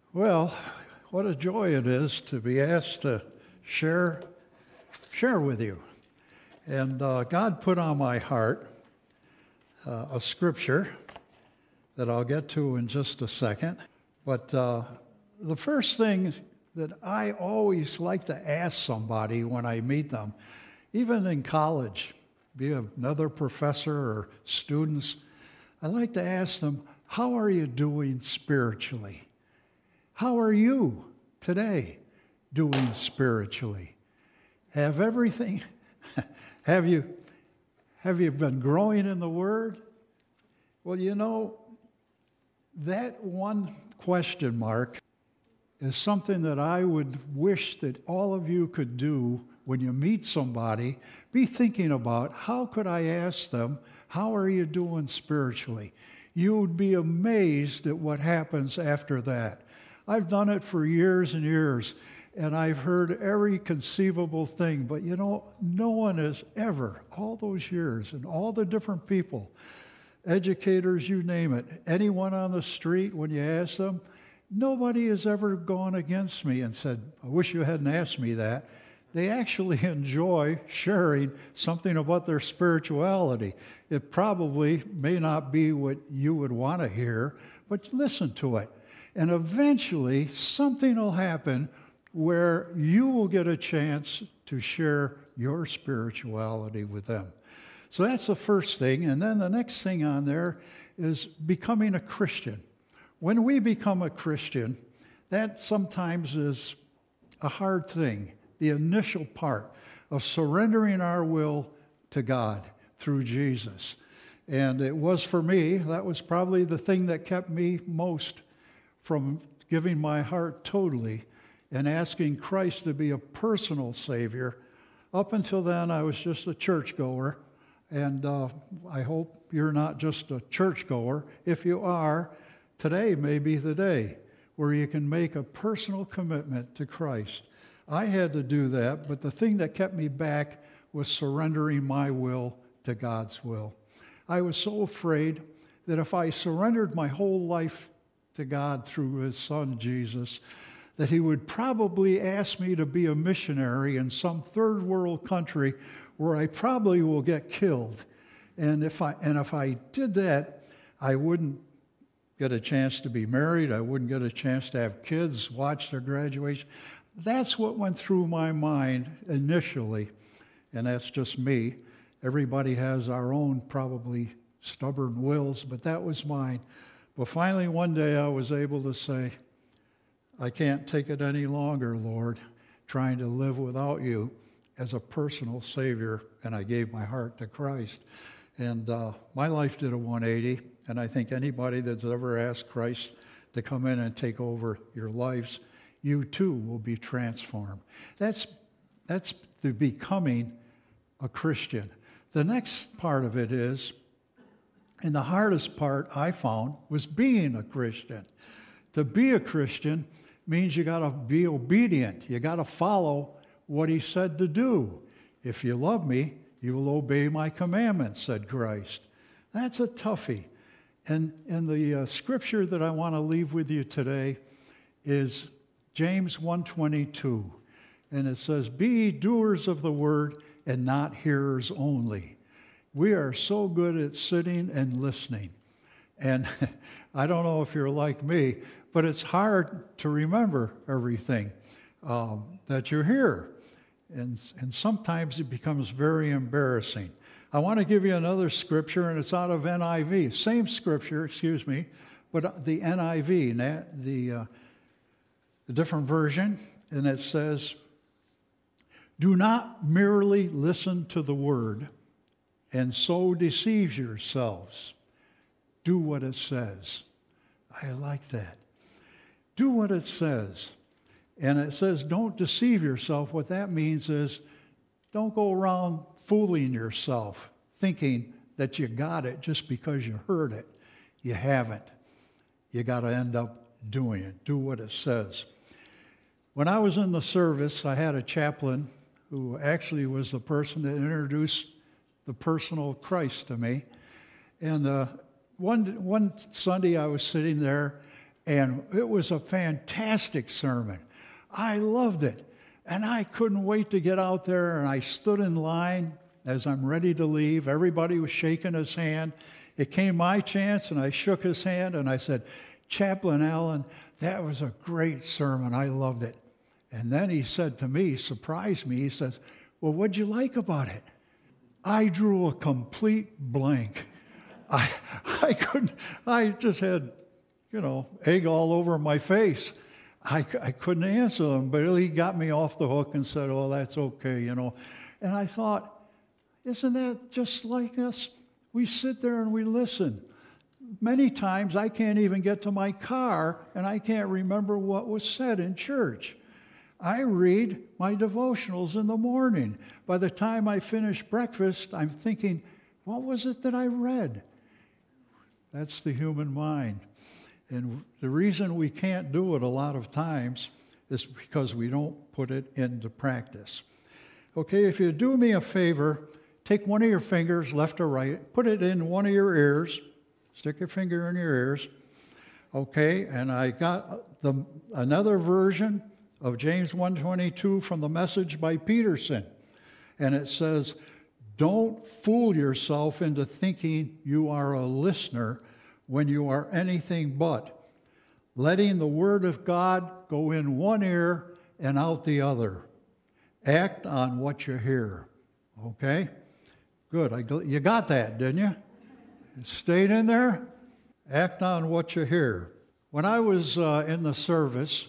Well, what a joy it is to be asked to share with you. And God put on my heart a scripture that I'll get to in just a second. But the first thing that I always like to ask somebody when I meet them, even in college, be another professor or students, I like to ask them, how are you doing spiritually? How are you today doing spiritually? Have everything, have you been growing in the Word? Well, you know, that one question mark is something that I would wish that all of you could do when you meet somebody. Be thinking about, how could I ask them, how are you doing spiritually? You would be amazed at what happens after that. I've done it for years and years, and I've heard every conceivable thing. But you know, no one has ever, all those years, and all the different people, educators, you name it, anyone on the street, when you ask them, nobody has ever gone against me and said, I wish you hadn't asked me that. They actually enjoy sharing something about their spirituality. It probably may not be what you would want to hear, but listen to it. And eventually, something will happen where you will get a chance to share your spirituality with them. So that's the first thing. And then the next thing on there is becoming a Christian. When we become a Christian, that sometimes is a hard thing, the initial part of surrendering our will to God through Jesus. And it was for me, that was probably the thing that kept me most from giving my heart totally and asking Christ to be a personal Savior. Up until then, I was just a churchgoer, and I hope you're not just a churchgoer. If you are, today may be the day where you can make a personal commitment to Christ. I had to do that, but the thing that kept me back was surrendering my will to God's will. I was so afraid that if I surrendered my whole life to God through his son Jesus, that he would probably ask me to be a missionary in some third world country where I probably will get killed. And if I did that, I wouldn't get a chance to be married. I wouldn't get a chance to have kids, watch their graduation. That's what went through my mind initially, and that's just me. Everybody has our own probably stubborn wills, but that was mine. But finally, one day I was able to say, I can't take it any longer, Lord, trying to live without you as a personal Savior, and I gave my heart to Christ. And my life did a 180, and I think anybody that's ever asked Christ to come in and take over your lives, you too will be transformed. That's the becoming a Christian. The next part of it is, and the hardest part I found was being a Christian. To be a Christian means you got to be obedient. You got to follow what he said to do. If you love me, you will obey my commandments, said Christ. That's a toughie. And the scripture that I want to leave with you today is James 1:22. And it says, be ye doers of the word and not hearers only. We are so good at sitting and listening. And I don't know if you're like me, but it's hard to remember everything that you hear. And sometimes it becomes very embarrassing. I want to give you another scripture, and it's out of NIV. Same scripture, but the NIV, the different version. And it says, do not merely listen to the word and so deceive yourselves. Do what it says. I like that. Do what it says. And it says don't deceive yourself. What that means is don't go around fooling yourself, thinking that you got it just because you heard it. You haven't. You got to end up doing it. Do what it says. When I was in the service, I had a chaplain who actually was the person that introduced the personal Christ to me. And one Sunday I was sitting there, And it was a fantastic sermon. I loved it. And I couldn't wait to get out there, and I stood in line as I'm ready to leave. Everybody was shaking his hand. It came my chance, and I shook his hand, and I said, Chaplain Allen, that was a great sermon. I loved it. And then he said to me, surprised me, he says, well, what'd you like about it? I drew a complete blank. I couldn't, I just had, egg all over my face. I couldn't answer him, but he got me off the hook and said, oh, that's okay, And I thought, isn't that just like us? We sit there and we listen. Many times I can't even get to my car and I can't remember what was said in church. I read my devotionals in the morning. By the time I finish breakfast, I'm thinking, what was it that I read? That's the human mind. And the reason we can't do it a lot of times is because we don't put it into practice. Okay, if you do me a favor, take one of your fingers, left or right, put it in one of your ears, stick your finger in your ears. Okay, and I got another version of James 1:22 from the Message by Peterson. And it says, don't fool yourself into thinking you are a listener when you are anything but, letting the Word of God go in one ear and out the other. Act on what you hear. Okay? Good. You got that, didn't you? It stayed in there? Act on what you hear. When I was in the service,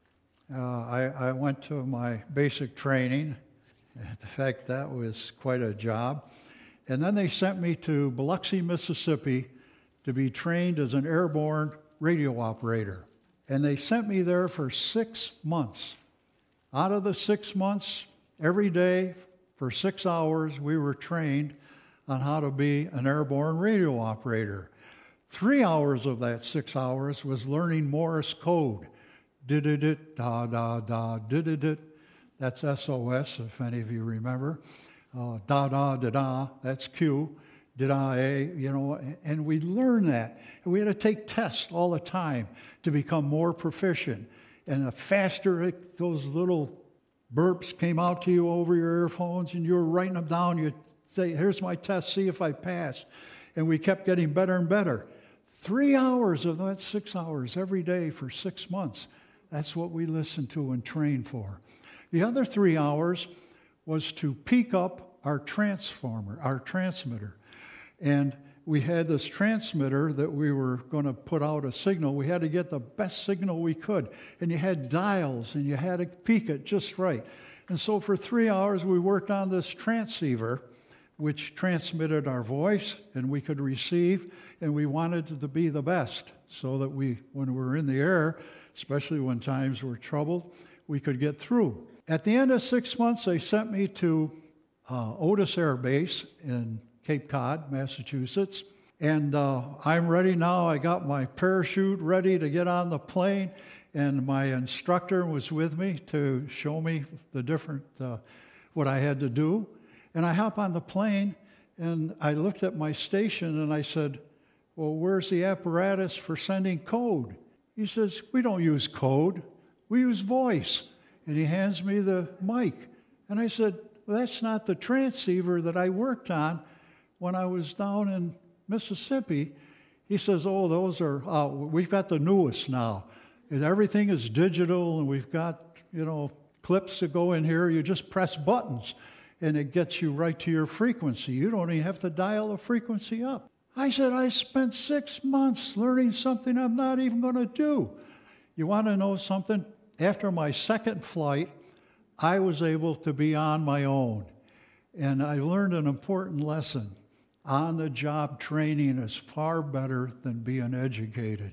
I went to my basic training. In fact, that was quite a job. And then they sent me to Biloxi, Mississippi, to be trained as an airborne radio operator. And they sent me there for 6 months. Out of the 6 months, every day for 6 hours, we were trained on how to be an airborne radio operator. 3 hours of that 6 hours was learning Morse code. Did-it-it, da-da-da, did-it-it. That's SOS, if any of you remember. Da-da-da-da, that's Q. Did-I-A, and we learned that. And we had to take tests all the time to become more proficient. And the faster those little burps came out to you over your earphones and you were writing them down, you'd say, here's my test, see if I pass. And we kept getting better and better. 3 hours of that 6 hours every day for 6 months. That's what we listened to and trained for. The other 3 hours was to peak up our transmitter. And we had this transmitter that we were going to put out a signal. We had to get the best signal we could. And you had dials, and you had to peak it just right. And so for 3 hours, we worked on this transceiver, which transmitted our voice, and we could receive, and we wanted it to be the best so that when we were in the air, especially when times were troubled, we could get through. At the end of 6 months, they sent me to Otis Air Base in Cape Cod, Massachusetts. And I'm ready now. I got my parachute ready to get on the plane, and my instructor was with me to show me the different, what I had to do. And I hop on the plane, and I looked at my station, and I said, well, where's the apparatus for sending code? He says, we don't use code. We use voice. And he hands me the mic. And I said, well, that's not the transceiver that I worked on when I was down in Mississippi. He says, oh, those are, we've got the newest now. And everything is digital, and we've got, clips that go in here. You just press buttons, and it gets you right to your frequency. You don't even have to dial the frequency up. I said, I spent 6 months learning something I'm not even going to do. You want to know something? After my second flight, I was able to be on my own. And I learned an important lesson. On-the-job training is far better than being educated.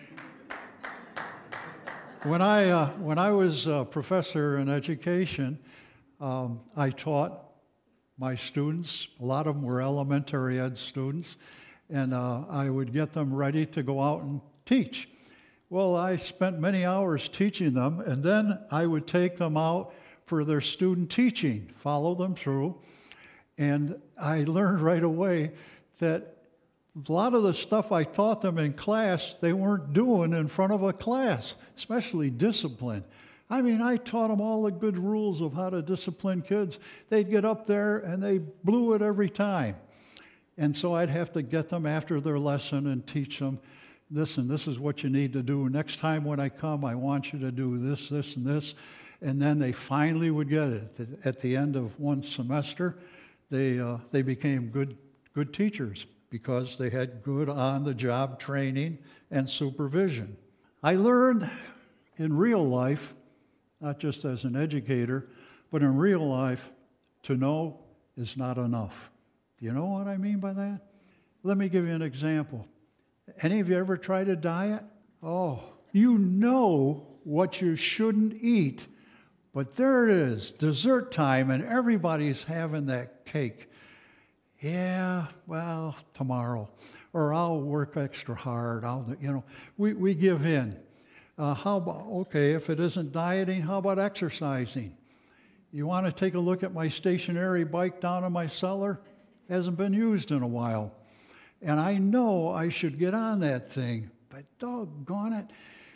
When I was a professor in education, I taught my students. A lot of them were elementary ed students, and I would get them ready to go out and teach. Well, I spent many hours teaching them, and then I would take them out for their student teaching, follow them through. And I learned right away that a lot of the stuff I taught them in class, they weren't doing in front of a class, especially discipline. I mean, I taught them all the good rules of how to discipline kids. They'd get up there and they blew it every time. And so I'd have to get them after their lesson and teach them, listen, this is what you need to do. Next time when I come, I want you to do this, this, and this. And then they finally would get it. At the end of one semester, they became good teachers because they had good on-the-job training and supervision. I learned in real life, not just as an educator, but in real life, to know is not enough. You know what I mean by that? Let me give you an example. Any of you ever tried a diet? Oh, you know what you shouldn't eat, but there it is, dessert time, and everybody's having that cake. Yeah, well, tomorrow. Or I'll work extra hard. We give in. How about, okay, if it isn't dieting, how about exercising? You want to take a look at my stationary bike down in my cellar? Hasn't been used in a while. And I know I should get on that thing, but doggone it,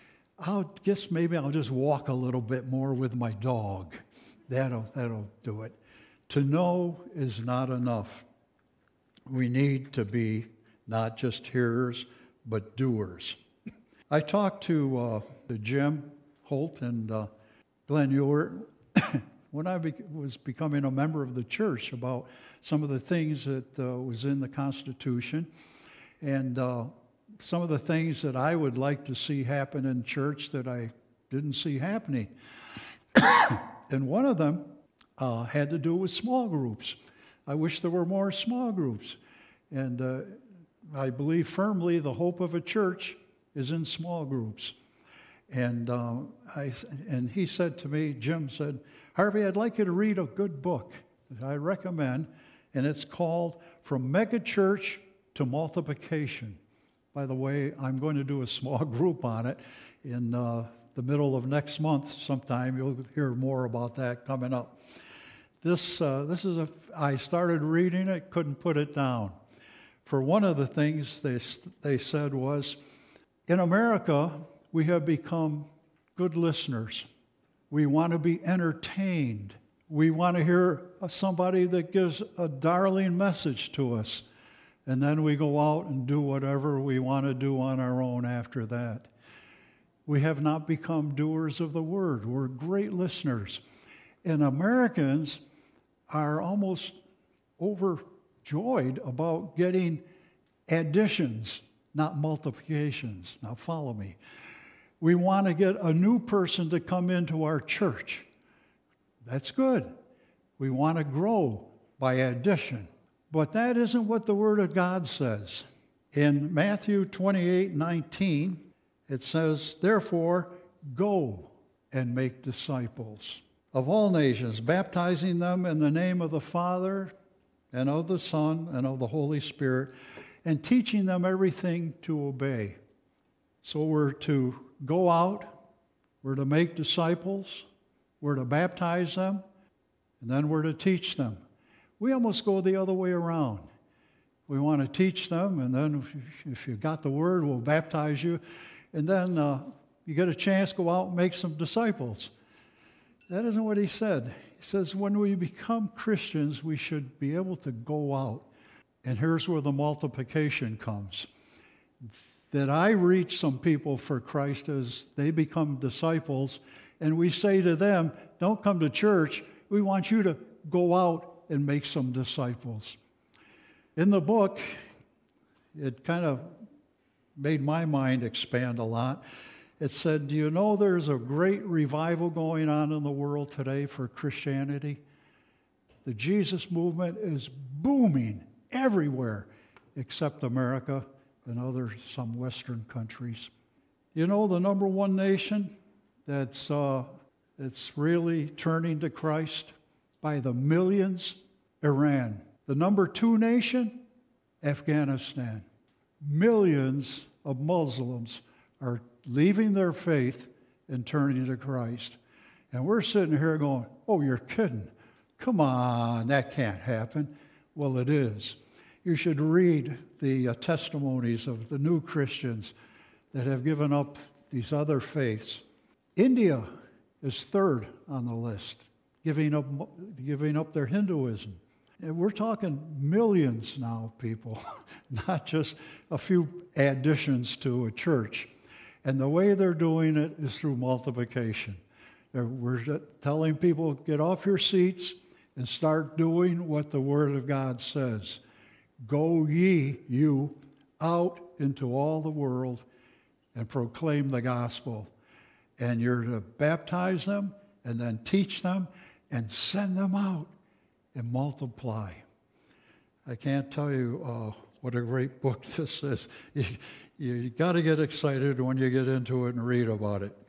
maybe I'll just walk a little bit more with my dog. That'll do it. To know is not enough. We need to be not just hearers, but doers. I talked to Jim Holt and Glenn Ewart when I was becoming a member of the church about some of the things that was in the Constitution and some of the things that I would like to see happen in church that I didn't see happening. And one of them had to do with small groups. I wish there were more small groups. And I believe firmly the hope of a church is in small groups. And he said to me, Jim said, Harvey, I'd like you to read a good book that I recommend, and it's called From Megachurch to Multiplication. By the way, I'm going to do a small group on it in the middle of next month sometime. You'll hear more about that coming up. I started reading it, couldn't put it down. For one of the things they said was, in America, we have become good listeners. We want to be entertained. We want to hear somebody that gives a darling message to us. And then we go out and do whatever we want to do on our own after that. We have not become doers of the word. We're great listeners. And Americans are almost overjoyed about getting additions, not multiplications. Now follow me. We want to get a new person to come into our church. That's good. We want to grow by addition. But that isn't what the Word of God says. In Matthew 28:19, it says, therefore, go and make disciples of all nations, baptizing them in the name of the Father and of the Son and of the Holy Spirit, and teaching them everything to obey. So we're to go out, we're to make disciples, we're to baptize them, and then we're to teach them. We almost go the other way around. We want to teach them, and then if you got the word, we'll baptize you, and then you get a chance, go out and make some disciples. That isn't what he said. He says when we become Christians, we should be able to go out. And here's where the multiplication comes. That I reach some people for Christ as they become disciples, and we say to them, don't come to church. We want you to go out and make some disciples. In the book, it kind of made my mind expand a lot. It said, do you know there's a great revival going on in the world today for Christianity? The Jesus movement is booming everywhere except America and some Western countries. You know the number one nation that's really turning to Christ by the millions? Iran. The number two nation? Afghanistan. Millions of Muslims are leaving their faith and turning to Christ. And we're sitting here going, oh, you're kidding. Come on, that can't happen. Well, it is. You should read the testimonies of the new Christians that have given up these other faiths. India is third on the list, giving up their Hinduism. And we're talking millions now, people, not just a few additions to a church. And the way they're doing it is through multiplication. We're telling people, get off your seats and start doing what the Word of God says. Go ye, you, out into all the world and proclaim the gospel. And you're to baptize them and then teach them and send them out and multiply. I can't tell you what a great book this is. You got to get excited when you get into it and read about it.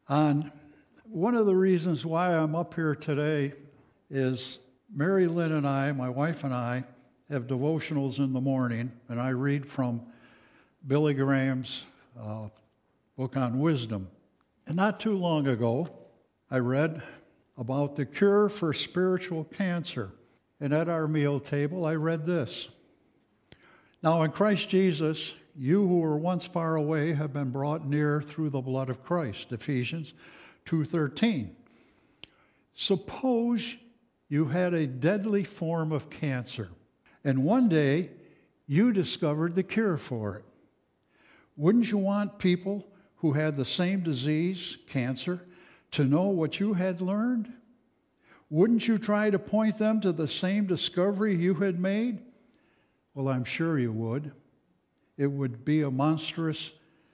One of the reasons why I'm up here today is Mary Lynn and I, my wife and I, have devotionals in the morning, and I read from Billy Graham's book on wisdom. And not too long ago, I read about the cure for spiritual cancer. And at our meal table, I read this. Now in Christ Jesus, you who were once far away have been brought near through the blood of Christ, Ephesians 2:13. Suppose you had a deadly form of cancer, and one day you discovered the cure for it. Wouldn't you want people who had the same disease, cancer, to know what you had learned? Wouldn't you try to point them to the same discovery you had made? Well, I'm sure you would. It would be a monstrous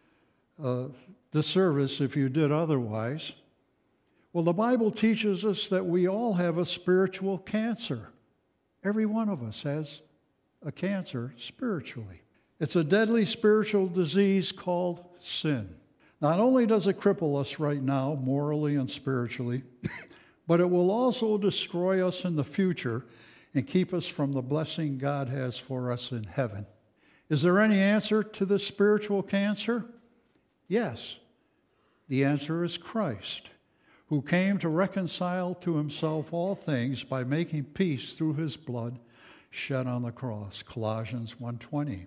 disservice if you did otherwise. Well, the Bible teaches us that we all have a spiritual cancer. Every one of us has a cancer spiritually. It's a deadly spiritual disease called sin. Not only does it cripple us right now, morally and spiritually, but it will also destroy us in the future and keep us from the blessing God has for us in heaven. Is there any answer to this spiritual cancer? Yes. The answer is Christ, who came to reconcile to himself all things by making peace through his blood shed on the cross, Colossians 1:20.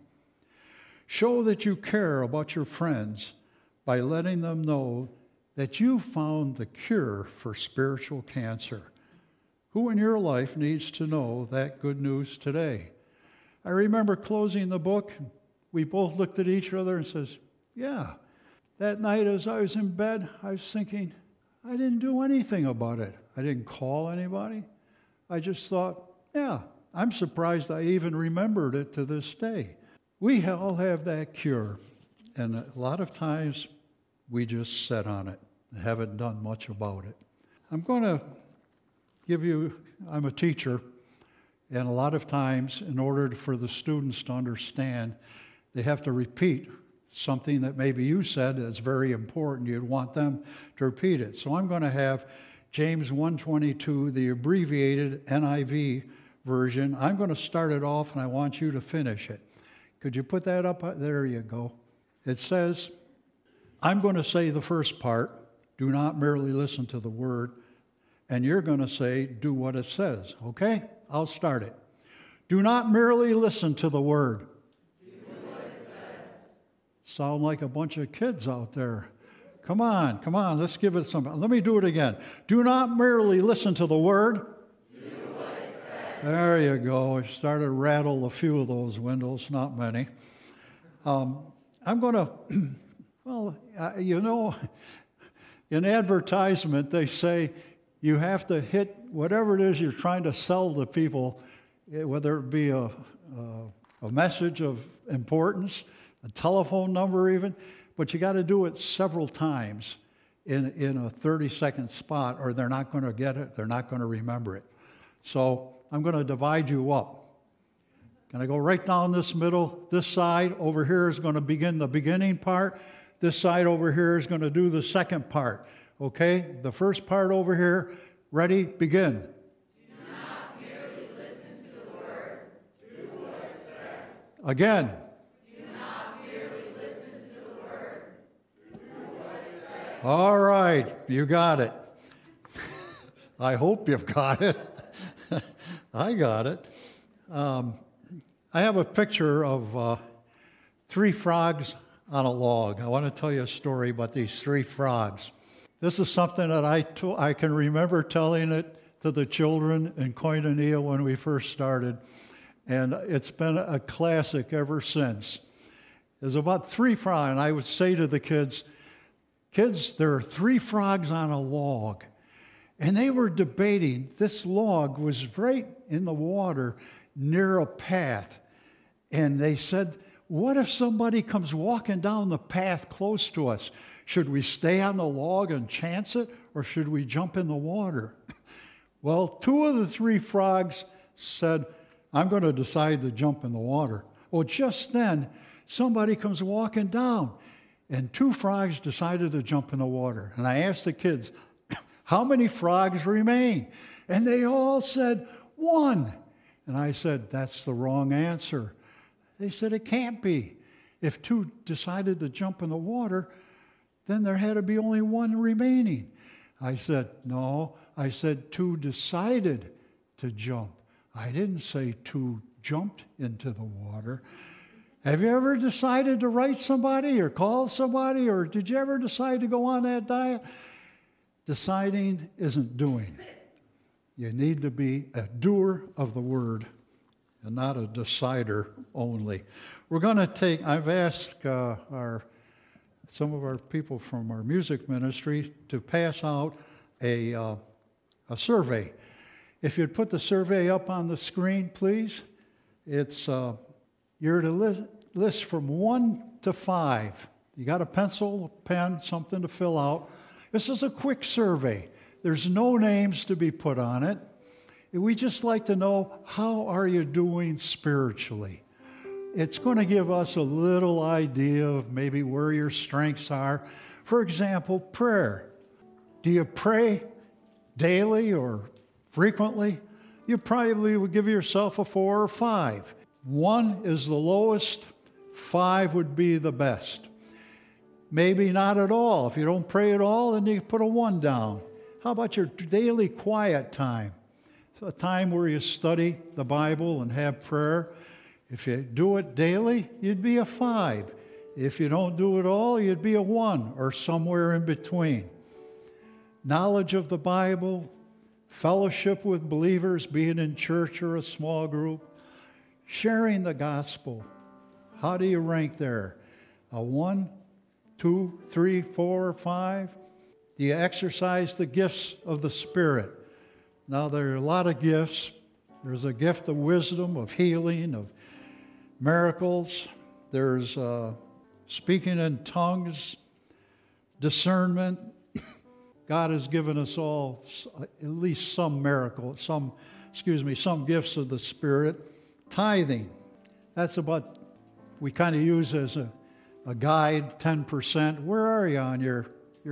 Show that you care about your friends by letting them know that you found the cure for spiritual cancer. Who in your life needs to know that good news today? I remember closing the book. We both looked at each other and says, yeah. That night as I was in bed, I was thinking, I didn't do anything about it. I didn't call anybody. I just thought, yeah, I'm surprised I even remembered it to this day. We all have that cure, and a lot of times we just sit on it and haven't done much about it. I'm going to give you, I'm a teacher, and a lot of times in order for the students to understand, they have to repeat something that maybe you said that's very important. You'd want them to repeat it. So I'm going to have James 1:22, the abbreviated NIV version. I'm going to start it off, and I want you to finish it. Could you put that up? There you go. It says, I'm going to say the first part, do not merely listen to the word, and you're going to say, do what it says, okay? I'll start it. Do not merely listen to the word. Do what it says. Sound like a bunch of kids out there. Come on, let's give it some. Let me do it again. Do not merely listen to the word. There you go. I started to rattle a few of those windows, not many. I'm going to, well, in advertisement, they say you have to hit whatever it is you're trying to sell to people, whether it be a message of importance, a telephone number even, but you got to do it several times in a 30-second spot, or they're not going to get it, they're not going to remember it. So I'm going to divide you up. Can I go right down this middle? This side over here is going to begin the beginning part. This side over here is going to do the second part. Okay? The first part over here. Ready? Begin. Do not merely listen to the word. Do what it says. Again. Do not merely listen to the word. Do what it says. All right. You got it. I hope you've got it. I got it. I have a picture of three frogs on a log. I want to tell you a story about these three frogs. This is something that I can remember telling it to the children in Koinonia when we first started, and it's been a classic ever since. There's about three frogs, and I would say to the kids, there are three frogs on a log. And they were debating. This log was right in the water near a path. And they said, what if somebody comes walking down the path close to us? Should we stay on the log and chance it, or should we jump in the water? Well, two of the three frogs said, I'm going to decide to jump in the water. Well, just then, somebody comes walking down, and two frogs decided to jump in the water. And I asked the kids, how many frogs remain? And they all said, one. And I said, that's the wrong answer. They said, it can't be. If two decided to jump in the water, then there had to be only one remaining. I said, no. I said, two decided to jump. I didn't say two jumped into the water. Have you ever decided to write somebody or call somebody, or did you ever decide to go on that diet? Deciding isn't doing. You need to be a doer of the word and not a decider only. We're going to take, I've asked some of our people from our music ministry to pass out a survey. If you'd put the survey up on the screen, please. It's you're to list from 1 to 5. You got a pencil, a pen, something to fill out. This is a quick survey. There's no names to be put on it. We just like to know, how are you doing spiritually? It's going to give us a little idea of maybe where your strengths are. For example, prayer. Do you pray daily or frequently? You probably would give yourself a 4 or 5. 1 is the lowest, 5 would be the best. Maybe not at all. If you don't pray at all, then you put a 1 down. How about your daily quiet time? It's a time where you study the Bible and have prayer. If you do it daily, you'd be a 5. If you don't do it all, you'd be a 1 or somewhere in between. Knowledge of the Bible, fellowship with believers, being in church or a small group, sharing the gospel. How do you rank there? A 1, 2, 3, 4, 5? Do you exercise the gifts of the Spirit? Now, there are a lot of gifts. There's a gift of wisdom, of healing, of miracles. There's speaking in tongues, discernment. God has given us all at least some some gifts of the Spirit. Tithing. That's about, we kind of use as a guide, 10%. Where are you on your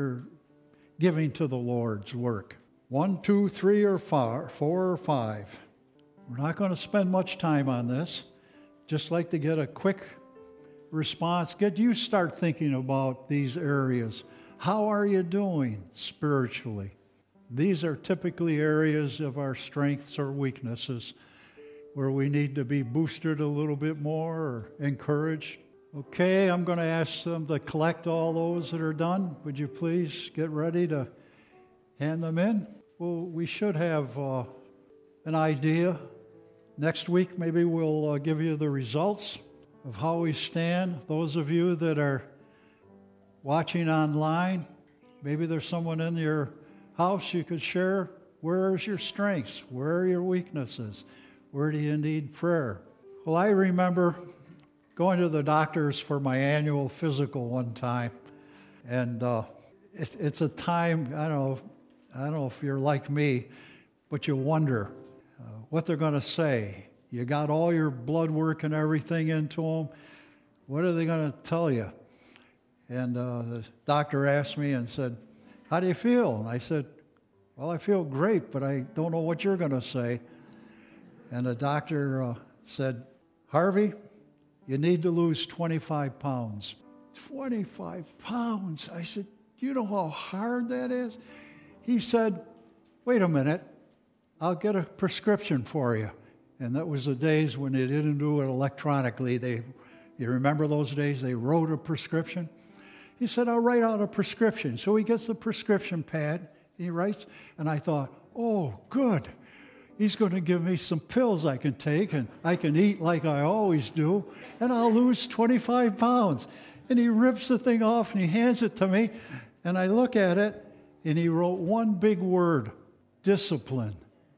giving to the Lord's work? 1, 2, 3, or 4 or 5. We're not going to spend much time on this. Just like to get a quick response. You start thinking about these areas. How are you doing spiritually? These are typically areas of our strengths or weaknesses where we need to be boosted a little bit more or encouraged. Okay, I'm going to ask them to collect all those that are done. Would you please get ready to hand them in? Well, we should have an idea. Next week, maybe we'll give you the results of how we stand. Those of you that are watching online, maybe there's someone in your house you could share. Where is your strengths? Where are your weaknesses? Where do you need prayer? Well, I remember going to the doctors for my annual physical one time, and it's a time, I don't know if you're like me, but you wonder what they're going to say. You got all your blood work and everything into them. What are they going to tell you? And the doctor asked me and said, how do you feel? And I said, well, I feel great, but I don't know what you're going to say. And the doctor said, Harvey, you need to lose 25 pounds. 25 pounds. I said, do you know how hard that is? He said, wait a minute, I'll get a prescription for you. And that was the days when they didn't do it electronically. You remember those days? They wrote a prescription. He said, I'll write out a prescription. So he gets the prescription pad, he writes, and I thought, oh, good. He's going to give me some pills I can take, and I can eat like I always do, and I'll lose 25 pounds. And he rips the thing off, and he hands it to me, and I look at it, and he wrote one big word, discipline.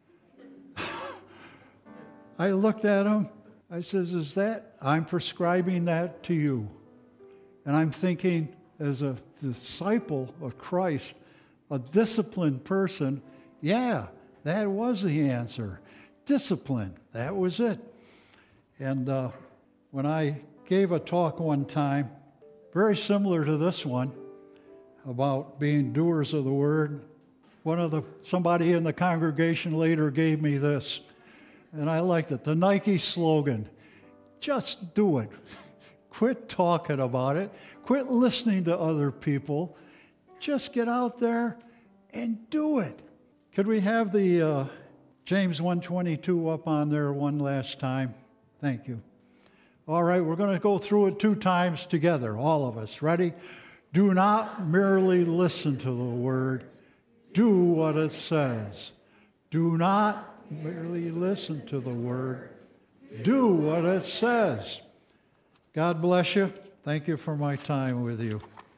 I looked at him. I says, I'm prescribing that to you. And I'm thinking, as a disciple of Christ, a disciplined person, yeah, that was the answer. Discipline, that was it. And when I gave a talk one time, very similar to this one, about being doers of the word, somebody in the congregation later gave me this, and I liked it. The Nike slogan, just do it. Quit talking about it. Quit listening to other people. Just get out there and do it. Could we have the James 1:22 up on there one last time? Thank you. All right, we're going to go through it 2 times together, all of us. Ready? Do not merely listen to the word. Do what it says. Do not merely listen to the word. Do what it says. God bless you. Thank you for my time with you.